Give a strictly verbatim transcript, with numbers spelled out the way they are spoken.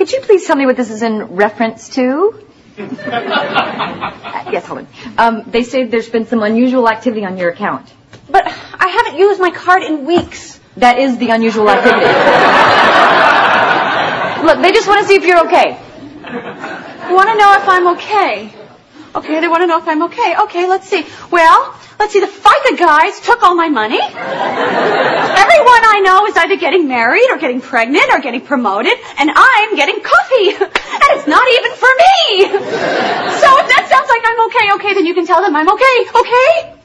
Would you please tell me what this is in reference to? uh, yes, hold on. Um, they say there's been some unusual activity on your account. But I haven't used my card in weeks. That is the unusual activity. Look, they just want to see if you're okay. They want to know if I'm okay. Okay, they want to know if I'm okay. Okay, let's see. Well, let's see. The FICA guys took all my money. Everyone I know is either getting married or getting pregnant or getting promoted, and I'm getting coffee. And it's not even for me. So if that sounds like I'm okay, okay, then you can tell them I'm okay, okay?